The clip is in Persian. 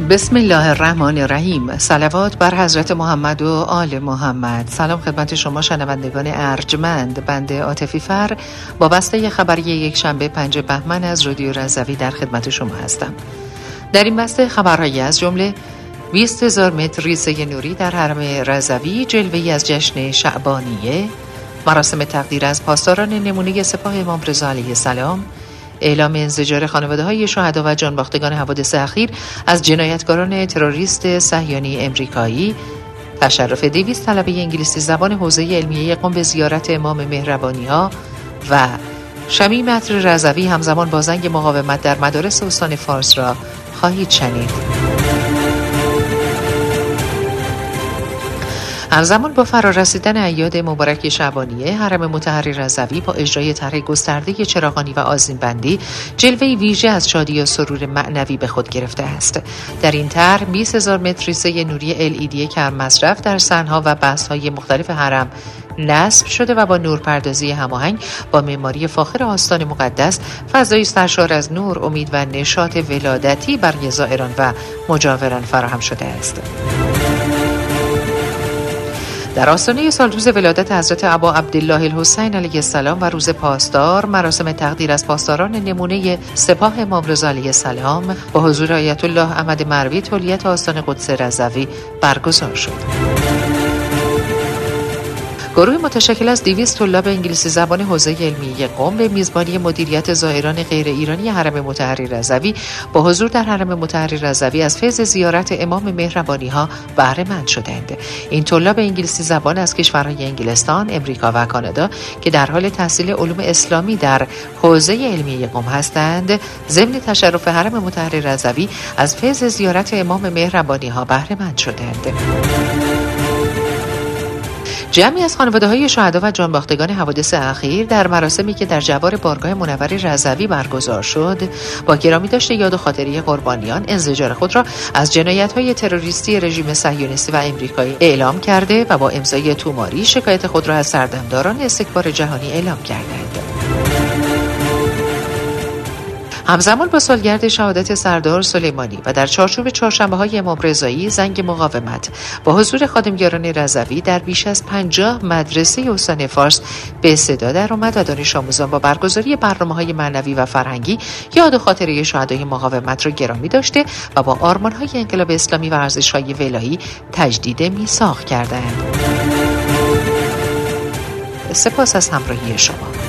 بسم الله الرحمن الرحیم. صلوات بر حضرت محمد و آل محمد. سلام خدمت شما شنوندگان ارجمند. بنده عاطفی فر با بسته خبری یک شنبه 5 بهمن از رادیو رضوی در خدمت شما هستم. در این بسته خبرهایی از جمله 20,000 متر ریزه نوری در حرم رضوی، جلوه‌ای از جشن شعبانیه، مراسم تقدیر از پاسداران نمونه سپاه امام رضا علیه السلام، اعلام انزجار خانواده‌های شهدا و جانباختگان حوادث اخیر از جنایتکاران تروریست صهیونی امریکایی، تشرف 200 طلبه انگلیسی زبان حوزه علمیه قم به زیارت امام مهربانی‌ها و شمیم عطر رضوی همزمان با زنگ مقاومت در مدارس استان فارس را خواهید شنید. همزمان با فرارسیدن اعیاد مبارک شعبانیه، حرم مطهر رضوی با اجرای طرح گسترده چراغانی و آذین‌بندی جلوه‌ای ویژه از شادی و سرور معنوی به خود گرفته است. در این طرح 20,000 متر ریزه نوری LED کم مصرف در صحن‌ها و بست‌های مختلف حرم نصب شده و با نورپردازی هماهنگ با معماری فاخر آستان مقدس، فضایی سرشار از نور، امید و نشاط ولادتی برای زائران و مجاوران فراهم شده است. در آستانه سالروز ولادت حضرت ابا عبدالله الحسین علیه السلام و روز پاسدار، مراسم تقدیر از پاسداران نمونه سپاه امام رضا علیه السلام با حضور آیت الله احمد مروی تولیت آستان قدس رضوی برگزار شد. گروه متشکل از 200 طلاب انگلیسی زبان حوزه علمیه قم به میزبانی مدیریت زائران غیر ایرانی حرم مطهر رضوی با حضور در حرم مطهر رضوی از فیض زیارت امام مهربانی‌ها بهره مند شدند. این طلاب انگلیسی زبان از کشورهای انگلستان، امریکا و کانادا که در حال تحصیل علوم اسلامی در حوزه علمیه قم هستند، ضمن تشرف حرم مطهر رضوی از فیض زیارت امام مهربانی‌ها بهره مند شدند. جمعی از خانواده‌های شهدا و جانباختگان حوادث اخیر در مراسمی که در جوار بارگاه منور رضوی برگزار شد، با گرامی داشت یاد و خاطره قربانیان، انزجار خود را از جنایت‌های تروریستی رژیم صهیونیستی و امریکایی اعلام کرده و با امضای توماری شکایت خود را از سردمداران استکبار جهانی اعلام کردند. همزمان با سالگرد شهادت سردار سلیمانی و در چارچوب چهارشنبه‌های امام رضایی، زنگ مقاومت با حضور خادمگیان رضوی در بیش از 50 مدرسه استان فارس به صدا درآمد و دانش آموزان با برگزاری برنامه‌های معنوی و فرهنگی یاد و خاطره شهدای مقاومت را گرامی داشته و با آرمان‌های انقلاب اسلامی و ارزش‌های ولایی تجدید میثاق کردند. سپاس از همراهی شما.